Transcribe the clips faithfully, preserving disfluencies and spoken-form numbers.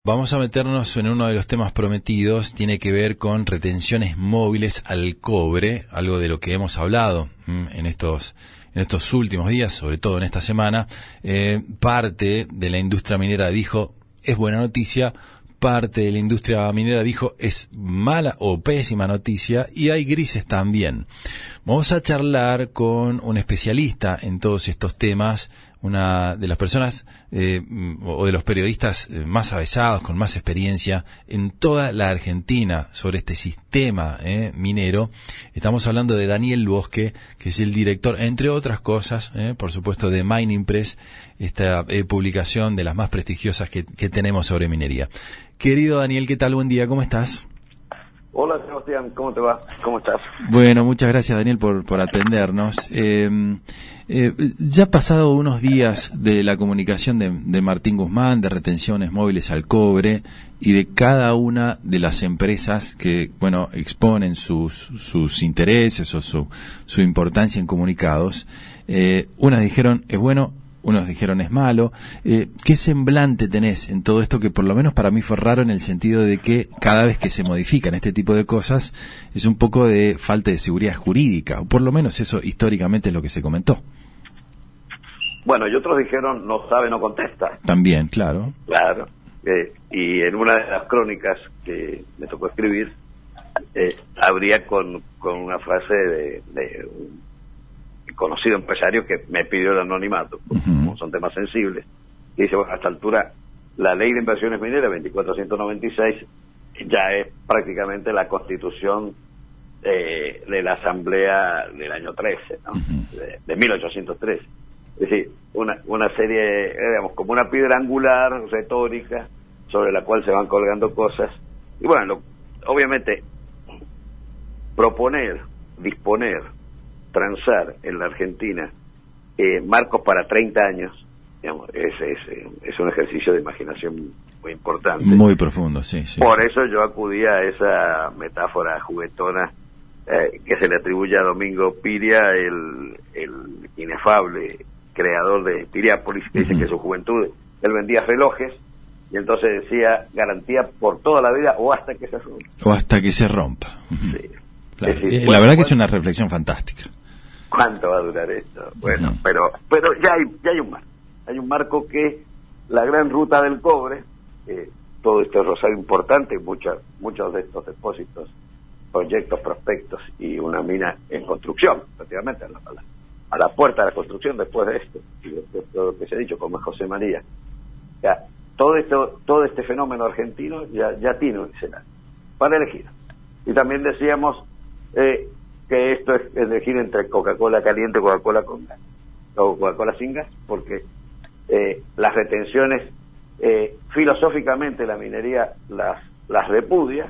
Vamos a meternos en uno de los temas prometidos, tiene que ver con retenciones móviles al cobre, algo de lo que hemos hablado en estos en estos últimos días, sobre todo en esta semana. Eh, parte de la industria minera dijo, es buena noticia, parte de la industria minera dijo, es mala o pésima noticia, y hay grises también. Vamos a charlar con un especialista en todos estos temas, una de las personas eh, o de los periodistas más avesados, con más experiencia en toda la Argentina sobre este sistema eh, minero. Estamos hablando de Daniel Bosque, que es el director, entre otras cosas, eh, por supuesto, de Mining Press, esta eh, publicación de las más prestigiosas que, que tenemos sobre minería. Querido Daniel, ¿qué tal? Buen día, ¿cómo estás? Hola, Sebastián, ¿cómo te va? ¿Cómo estás? Bueno, muchas gracias, Daniel, por, por atendernos. Eh, eh, ya pasado unos días de la comunicación de, de Martín Guzmán, de retenciones móviles al cobre, y de cada una de las empresas que, bueno, exponen sus, sus intereses o su, su importancia en comunicados, eh, unas dijeron, es bueno, unos dijeron es malo. Eh, ¿Qué semblante tenés en todo esto que por lo menos para mí fue raro en el sentido de que cada vez que se modifican este tipo de cosas es un poco de falta de seguridad jurídica, o por lo menos eso históricamente es lo que se comentó? Bueno, y otros dijeron no sabe, no contesta. También, claro. Claro. Eh, y en una de las crónicas que me tocó escribir, eh, habría con, con una frase de, de un conocido empresario que me pidió el anonimato, porque uh-huh. como son temas sensibles, y dice, bueno, a esta altura la ley de inversiones mineras veinticuatrocientos noventa y seis ya es prácticamente la constitución eh, de la asamblea del año trece, ¿no? Uh-huh. de, de mil ochocientos trece. Es decir, una, una serie, digamos, como una piedra angular retórica sobre la cual se van colgando cosas. Y bueno, lo, obviamente, proponer, disponer, transar en la Argentina eh, marcos para treinta años, digamos, es, es, es un ejercicio de imaginación muy importante. Muy profundo, sí. sí Por sí. eso yo acudí a esa metáfora juguetona eh, que se le atribuye a Domingo Piria, el, el inefable creador de Piriápolis, que uh-huh. dice que en su juventud él vendía relojes y entonces decía garantía por toda la vida o hasta que se rompa. O hasta que se rompa. Uh-huh. Sí. Claro. Es decir, eh, bueno, la verdad que es una reflexión fantástica. ¿Cuánto va a durar esto? Bueno, uh-huh. pero pero ya hay ya hay un marco. Hay un marco que la gran ruta del cobre, eh, todo este rosario importante, muchos muchos de estos depósitos, proyectos, prospectos y una mina en construcción, prácticamente a la, a la, a la puerta de la construcción después de esto, y después de todo lo que se ha dicho, como es José María. Ya, todo esto, todo este fenómeno argentino ya, ya tiene un escenario para elegir. Y también decíamos eh, que esto es elegir entre Coca-Cola caliente y Coca-Cola con gas, o Coca-Cola sin gas, porque eh, las retenciones, eh, filosóficamente la minería las, las repudia,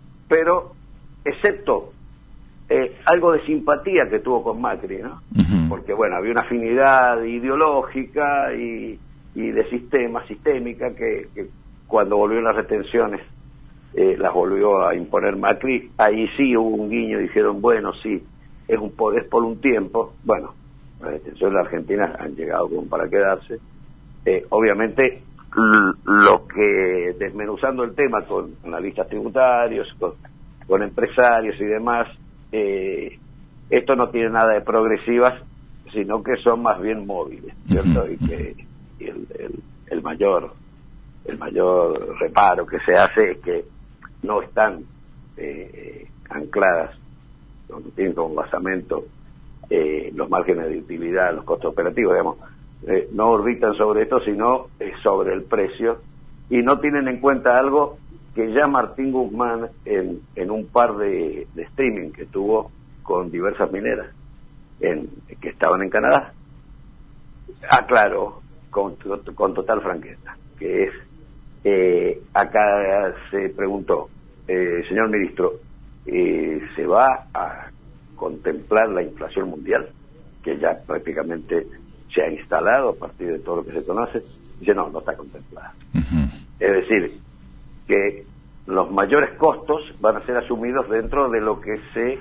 pero excepto eh, algo de simpatía que tuvo con Macri, ¿no? Uh-huh. Porque bueno, había una afinidad ideológica y, y de sistema, sistémica, que, que cuando volvieron las retenciones Eh, las volvió a imponer Macri. Ahí sí hubo un guiño, dijeron, bueno, sí, es un poder por un tiempo. Bueno, las detenciones de la Argentina han llegado como para quedarse. Eh, obviamente, l- lo que, desmenuzando el tema con analistas tributarios, con, con empresarios y demás, eh, esto no tiene nada de progresivas, sino que son más bien móviles, ¿cierto? Uh-huh. Y que y el, el, el mayor el mayor reparo que se hace es que no están eh, ancladas, no tienen como basamento eh, los márgenes de utilidad, los costos operativos, digamos, eh, no orbitan sobre esto, sino eh, sobre el precio, y no tienen en cuenta algo que ya Martín Guzmán en, en un par de, de streaming que tuvo con diversas mineras en, que estaban en Canadá, aclaró con, con total franqueza, que es Eh, acá se preguntó, eh, señor ministro, eh, ¿se va a contemplar la inflación mundial, que ya prácticamente se ha instalado a partir de todo lo que se conoce? Dice, no, no está contemplada. Uh-huh. Es decir, que los mayores costos van a ser asumidos dentro de lo que se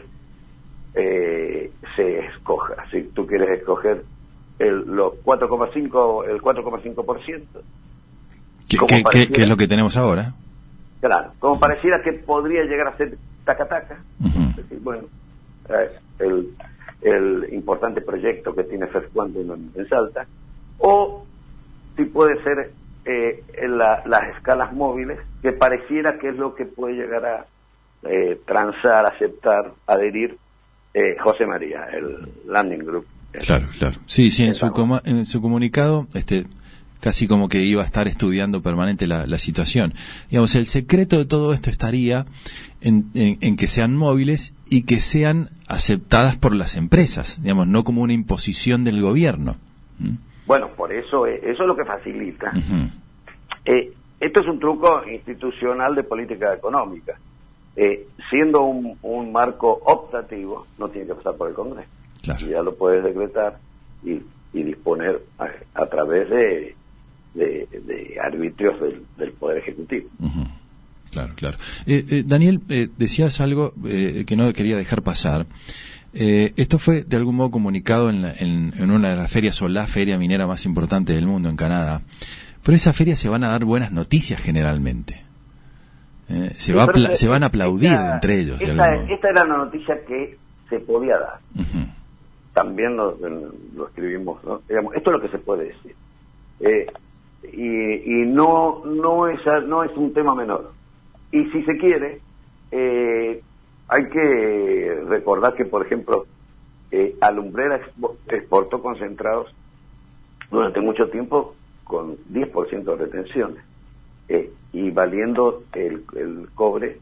eh, se escoja. Si tú quieres escoger el los cuatro coma cinco el cuatro coma cinco por ciento, ¿Qué, qué, qué, ¿Qué es lo que tenemos ahora? Claro, como pareciera que podría llegar a ser taca-taca. Uh-huh. Es decir, bueno, eh, el, el importante proyecto que tiene FESCUANDO en, en Salta, o si puede ser eh, en la, las escalas móviles, que pareciera que es lo que puede llegar a eh, transar, aceptar, adherir eh, José María, el Landing Group. Claro, claro. Sí, sí, en su, coma, en su comunicado, este, casi como que iba a estar estudiando permanente la, la situación. Digamos, el secreto de todo esto estaría en, en, en que sean móviles y que sean aceptadas por las empresas, digamos, no como una imposición del gobierno. ¿Mm? Bueno, por eso, eso es lo que facilita. Uh-huh. Eh, esto es un truco institucional de política económica. Eh, siendo un, un marco optativo, no tiene que pasar por el Congreso. Claro. Ya lo puedes decretar y, y disponer a, a través de, de, de arbitrios del, del Poder Ejecutivo. Uh-huh. Claro, claro. Eh, eh, Daniel, eh, decías algo eh, que no quería dejar pasar. Eh, esto fue de algún modo comunicado en, la, en, en una de las ferias, o la feria minera más importante del mundo en Canadá. Pero esa feria se van a dar buenas noticias generalmente. Eh, se, sí, va se, se van a aplaudir esta, entre ellos. Esta, de algún modo. esta era una noticia que se podía dar. Uh-huh. También lo, lo escribimos, ¿no? Digamos, esto es lo que se puede decir. Eh, y y no, no, es, no es un tema menor. Y si se quiere, eh, hay que recordar que, por ejemplo, eh, Alumbrera exportó concentrados durante mucho tiempo con diez por ciento de retenciones eh, y valiendo el, el cobre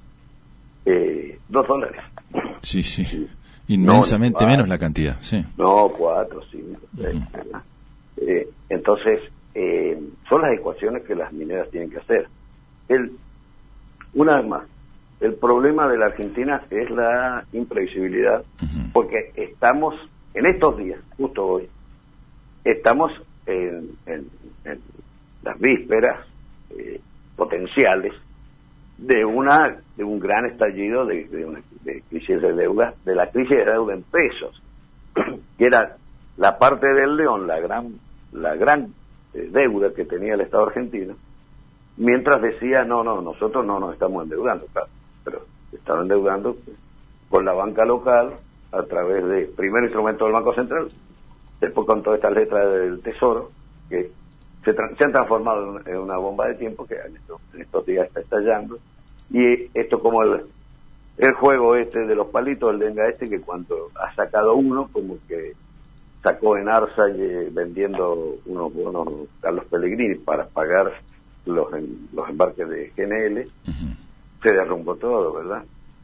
eh, dos dólares. Sí, sí, inmensamente no, menos la cantidad, sí. No, cuatro, cinco, seis, uh-huh. ¿verdad? Eh, entonces, eh, son las ecuaciones que las mineras tienen que hacer. El, una vez más, el problema de la Argentina es la imprevisibilidad, uh-huh. porque estamos, en estos días, justo hoy, estamos en, en, en las vísperas eh, potenciales de una de un gran estallido de, de una de crisis de deuda, de la crisis de deuda en pesos, que era la parte del león, la gran la gran eh, deuda que tenía el Estado argentino, mientras decía, no, no, nosotros no nos estamos endeudando, claro, pero estaban endeudando con la banca local a través de, primer instrumento del Banco Central, después con todas estas letras del Tesoro, que se, tra- se han transformado en una bomba de tiempo que en estos, en estos días está estallando, y esto como el, el juego este de los palitos, el denga este, que cuando ha sacado uno, como que sacó en Arsa y, vendiendo unos bonos Carlos Pellegrini para pagar los, en, los embarques de G N L, uh-huh. se derrumbó todo, ¿verdad?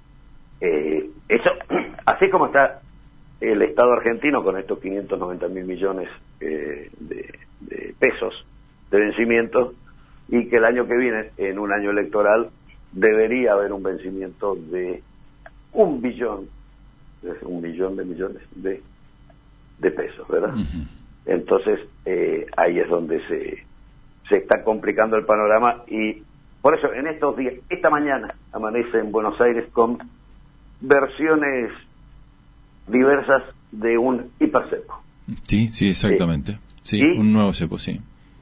Eh, eso, así como está el Estado argentino con estos quinientos noventa mil millones eh, de, de pesos de vencimiento, y que el año que viene, en un año electoral, debería haber un vencimiento de un billón, un millón de millones de, de pesos, ¿verdad? Uh-huh. Entonces, eh, ahí es donde se, se está complicando el panorama, y por eso en estos días, esta mañana amanece en Buenos Aires con versiones diversas de un hipercepo. Sí, sí, exactamente. Eh, sí, y, un nuevo cepo, sí.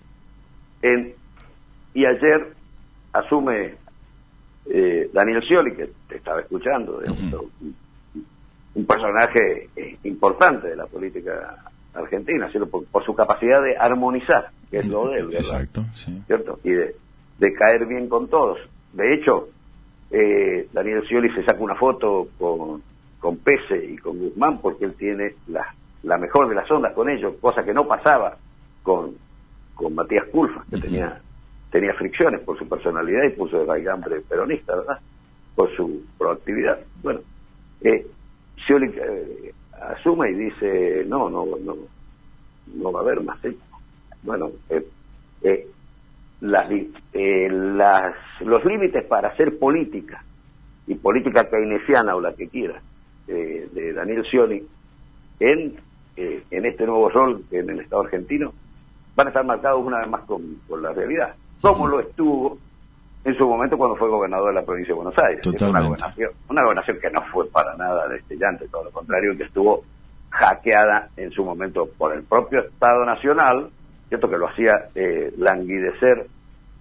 En, y ayer asume eh, Daniel Scioli, que te estaba escuchando, de uh-huh. un, un personaje eh, importante de la política argentina, ¿cierto? Por, por su capacidad de armonizar, que es lo de él, ¿verdad? Exacto, sí. ¿Cierto? Y de, de caer bien con todos. De hecho, eh, Daniel Scioli se saca una foto con con Pese y con Guzmán porque él tiene la, la mejor de las ondas con ellos, cosa que no pasaba con, con Matías Culfas, que uh-huh. tenía tenía fricciones por su personalidad y por su raigambre peronista, ¿verdad? Por su proactividad. Bueno, eh, Scioli eh, asume y dice, no, no, no, no va a haber más. ¿eh? Bueno, eh, eh, las, eh, las, los límites para hacer política, y política keynesiana o la que quiera, Eh, de Daniel Scioli en, eh, en este nuevo rol en el Estado argentino van a estar marcados una vez más con, con la realidad, como lo estuvo en su momento cuando fue gobernador de la provincia de Buenos Aires. Es una gobernación, una gobernación que no fue para nada destellante, todo lo contrario, que estuvo hackeada en su momento por el propio Estado Nacional, cierto, que lo hacía eh, languidecer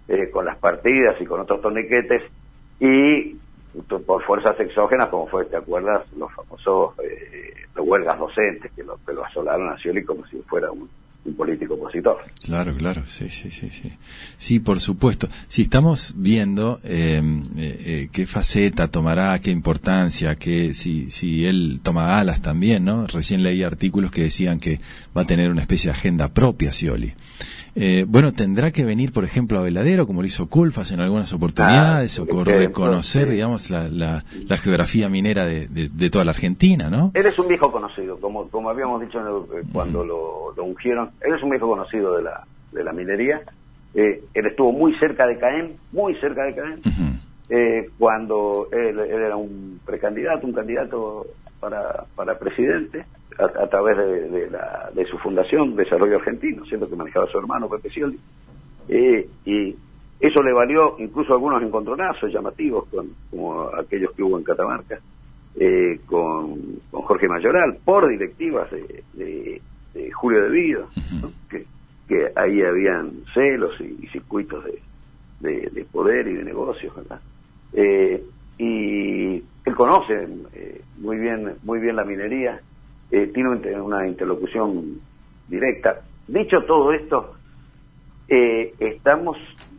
eh, con las partidas y con otros torniquetes, y por fuerzas exógenas, como fue, ¿te acuerdas? Los famosos eh, los huelgas docentes que lo, que lo asolaron a Scioli como si fuera un, un político opositor. Claro, claro, sí, sí, sí, sí. Sí, por supuesto. Sí, estamos viendo eh, eh, qué faceta tomará, qué importancia, que si, si él toma alas también, ¿no? Recién leí artículos que decían que va a tener una especie de agenda propia, Scioli. Eh, bueno, tendrá que venir, por ejemplo, a Veladero, como lo hizo Culfas en algunas oportunidades, ah, o reconocer, sí. digamos, la, la, la geografía minera de, de, de toda la Argentina, ¿no? Él es un viejo conocido, como como habíamos dicho eh, cuando uh-huh. lo, lo ungieron. Él es un viejo conocido de la de la minería. Eh, él estuvo muy cerca de Caem, muy cerca de Caem, uh-huh. eh, cuando él, él era un precandidato, un candidato para para presidente. A, a través de, de, la, de su fundación Desarrollo Argentino, siendo que manejaba su hermano Pepe Scioli, eh, y eso le valió incluso algunos encontronazos llamativos, con, como aquellos que hubo en Catamarca, eh, con, con Jorge Mayoral, por directivas de, de, de Julio De Vido, ¿no? que, que ahí habían celos y, y circuitos de, de, de poder y de negocios, ¿verdad? Eh, y él conoce eh, muy bien, muy bien la minería. Eh, tiene una interlocución directa. Dicho todo esto, eh, estamos,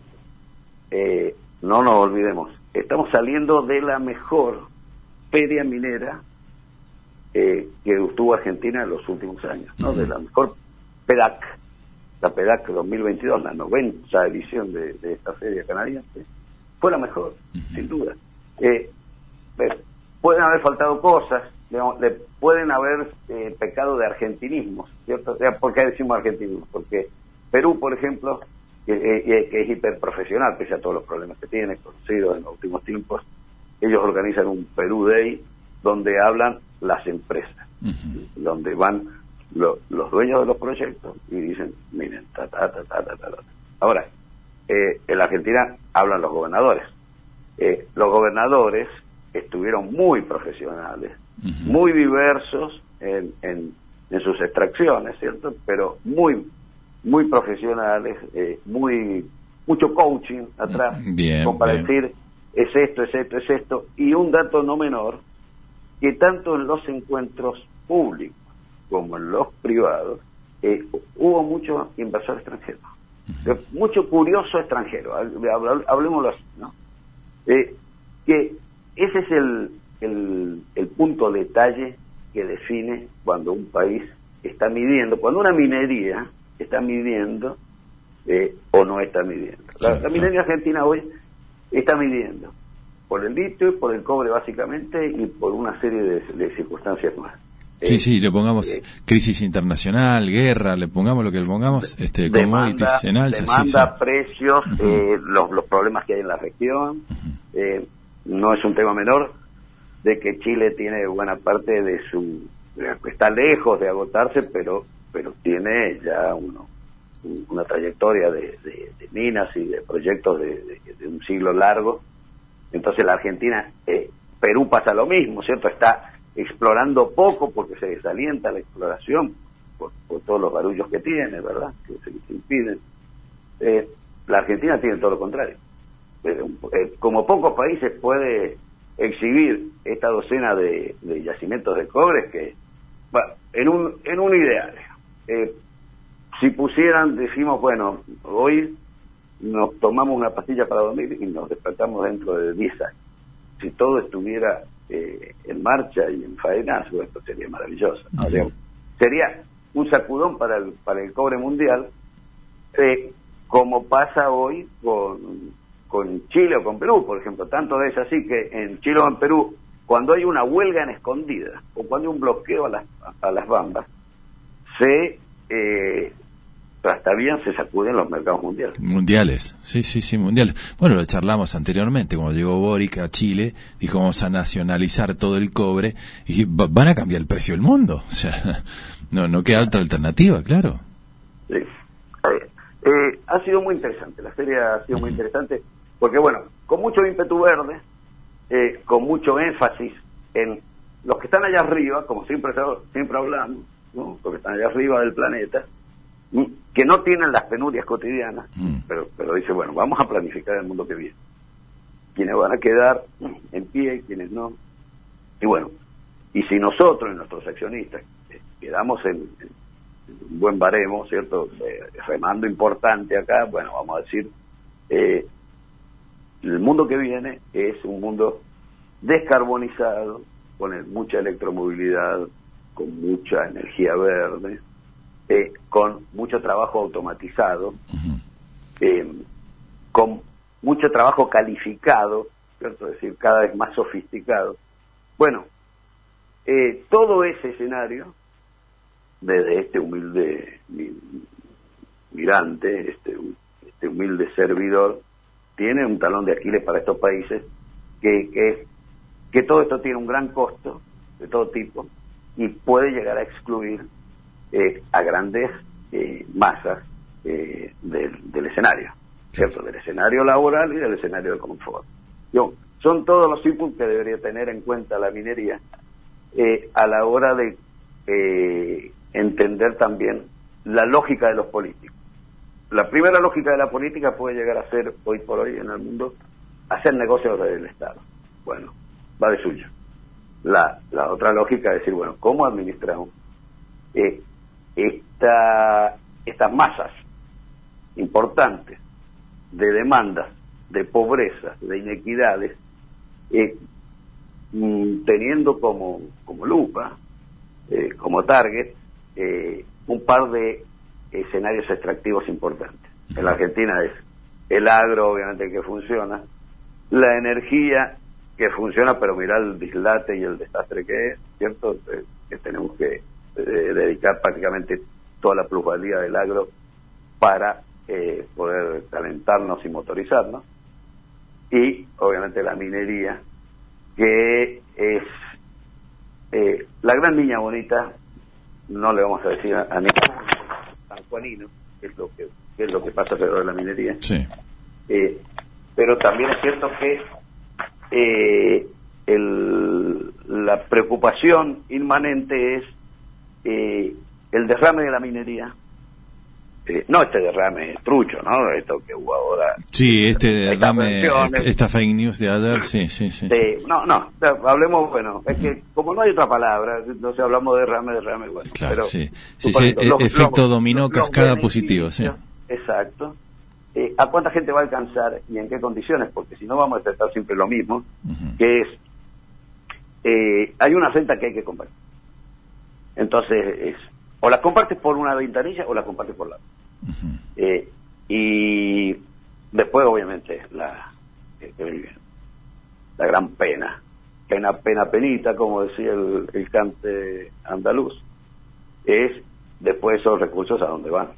eh, no nos olvidemos, estamos saliendo de la mejor feria minera eh, que tuvo Argentina en los últimos años, ¿no? Uh-huh. De la mejor PEDAC, la PEDAC dos mil veintidós, la noventa edición de, de esta feria canadiense, fue la mejor, uh-huh. sin duda. Eh, pues, pueden haber faltado cosas, digamos, le pueden haber eh, pecado de argentinismo, ¿cierto? ¿Por qué decimos argentinismo? Porque Perú, por ejemplo, que, eh, que es hiperprofesional, pese a todos los problemas que tiene, conocidos en los últimos tiempos, ellos organizan un Perú Day donde hablan las empresas, uh-huh. donde van lo, los dueños de los proyectos y dicen, miren, ta, ta, ta, ta, ta, ta, ta. Ahora, eh, en la Argentina hablan los gobernadores. Eh, los gobernadores estuvieron muy profesionales, uh-huh. muy diversos en, en, en sus extracciones, ¿cierto? Pero muy, muy profesionales, eh, muy mucho coaching atrás, bien, como para bien. decir, es esto, es esto, es esto. Y un dato no menor, que tanto en los encuentros públicos como en los privados, eh, hubo mucho inversor extranjero, uh-huh. mucho curioso extranjero, hablemoslo así, ¿no? Eh, que ese es el, el, el punto detalle que define cuando un país está midiendo, cuando una minería está midiendo eh, o no está midiendo. La, la minería argentina hoy está midiendo por el litio, por el cobre básicamente y por una serie de, de circunstancias más. Sí, eh, sí, le pongamos eh, crisis internacional, guerra, le pongamos lo que le pongamos, este, commodities en alza. Demanda, sí, sí. precios, uh-huh. eh, los, los problemas que hay en la región. Uh-huh. eh, no es un tema menor de que Chile tiene buena parte de su... está lejos de agotarse, pero pero tiene ya uno, una trayectoria de, de, de minas y de proyectos de, de, de un siglo largo. Entonces la Argentina, eh, Perú pasa lo mismo, ¿cierto? Está explorando poco porque se desalienta la exploración por, por todos los barullos que tiene, ¿verdad? Que se, se impiden. Eh, la Argentina tiene todo lo contrario. Eh, eh, como pocos países puede exhibir esta docena de, de yacimientos de cobre que, bueno, en un, en un ideal, eh, si pusieran, decimos, bueno, hoy nos tomamos una pastilla para dormir y nos despertamos dentro de diez años. Si todo estuviera eh, en marcha y en faena, esto sería maravilloso, ¿no? Uh-huh. Sería un sacudón para el, para el cobre mundial, eh, como pasa hoy con, con Chile o con Perú, por ejemplo. Tanto es así que en Chile o en Perú, cuando hay una huelga en escondida o cuando hay un bloqueo a las, a las bambas, se eh, hasta bien se sacuden los mercados mundiales. Mundiales, sí, sí, sí, mundiales. Bueno, lo charlamos anteriormente, cuando llegó Boric a Chile, dijo vamos a nacionalizar todo el cobre, y van a cambiar el precio del mundo, o sea, no no queda otra alternativa, claro. Sí. Eh, ha sido muy interesante, la feria ha sido uh-huh. muy interesante, porque bueno, con mucho ímpetu verde, eh, con mucho énfasis en los que están allá arriba, como siempre siempre hablamos, ¿no? Los que están allá arriba del planeta, que no tienen las penurias cotidianas, mm. pero, pero dice, bueno, vamos a planificar el mundo que viene. Quienes van a quedar en pie, quienes no. Y bueno, y si nosotros y nuestros accionistas eh, quedamos en, en un buen baremo, ¿cierto? Eh, remando importante acá, bueno, vamos a decir, eh, el mundo que viene es un mundo descarbonizado, con el, mucha electromovilidad, con mucha energía verde, eh, con mucho trabajo automatizado, uh-huh. eh, con mucho trabajo calificado, ¿cierto? Es decir, cada vez más sofisticado. Bueno, eh, todo ese escenario, desde este humilde mirante, este, este humilde servidor, tiene un talón de Aquiles para estos países, que, que, que todo esto tiene un gran costo, de todo tipo, y puede llegar a excluir eh, a grandes eh, masas eh, del, del escenario, ¿cierto? Del escenario laboral y del escenario de confort. Yo, son todos los inputs que debería tener en cuenta la minería eh, a la hora de eh, entender también la lógica de los políticos. La primera lógica de la política puede llegar a ser, hoy por hoy en el mundo, hacer negocios del Estado. Bueno, va de suyo. La, la otra lógica es decir, bueno, ¿cómo administramos eh, esta, estas masas importantes de demandas, de pobreza, de inequidades, eh, mm, teniendo como, como lupa, eh, como target, eh, un par de escenarios extractivos importantes. En la Argentina es el agro, obviamente, que funciona, la energía que funciona, pero mirá el dislate y el desastre que es, ¿cierto? Eh, que tenemos que eh, dedicar prácticamente toda la plusvalía del agro para eh, poder calentarnos y motorizarnos. Y, obviamente, la minería, que es eh, la gran niña bonita, no le vamos a decir a, a ningún sanjuanino, que es lo que, que es lo que pasa alrededor de la minería. Sí. Eh, pero también es cierto que eh, el, la preocupación inmanente es eh, el derrame de la minería. Eh, no este derrame trucho, ¿no? Esto que hubo ahora. Sí, este derrame, esta fake news de ayer, sí, sí, sí. sí no, no, hablemos, bueno, es que como no hay otra palabra, entonces hablamos de derrame, derrame, bueno. Claro, pero, sí, sí, sí los, efecto los, dominó, los, cascada los positivo, sí. Exacto. Eh, ¿A cuánta gente va a alcanzar y en qué condiciones? Porque si no vamos a tratar siempre lo mismo, uh-huh. que es, eh, hay una renta que hay que compartir. Entonces, es o la compartes por una ventanilla o la compartes por la otra. Uh-huh. Eh, y después, obviamente, la, eh, la gran pena, que una pena penita, como decía el, el cante andaluz, es después esos recursos a dónde van.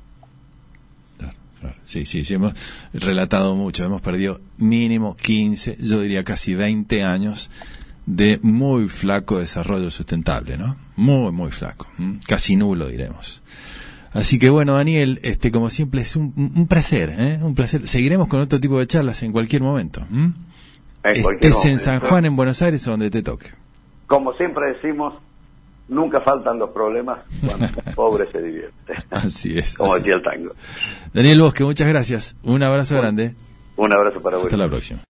Sí, sí, sí, hemos relatado mucho, hemos perdido mínimo quince, yo diría casi veinte años de muy flaco desarrollo sustentable, ¿no? Muy, muy flaco, ¿m? Casi nulo, diremos. Así que bueno, Daniel, este, como siempre es un, un placer, ¿eh? Un placer. Seguiremos con otro tipo de charlas en cualquier momento. ¿m? En cualquier Estés momento. En San Juan, en Buenos Aires o donde te toque. Como siempre decimos, nunca faltan los problemas cuando el pobre se divierte. Así es. Como así. decía el tango. Daniel Bosque, muchas gracias. Un abrazo un, grande. Un abrazo para vos. Hasta la próxima.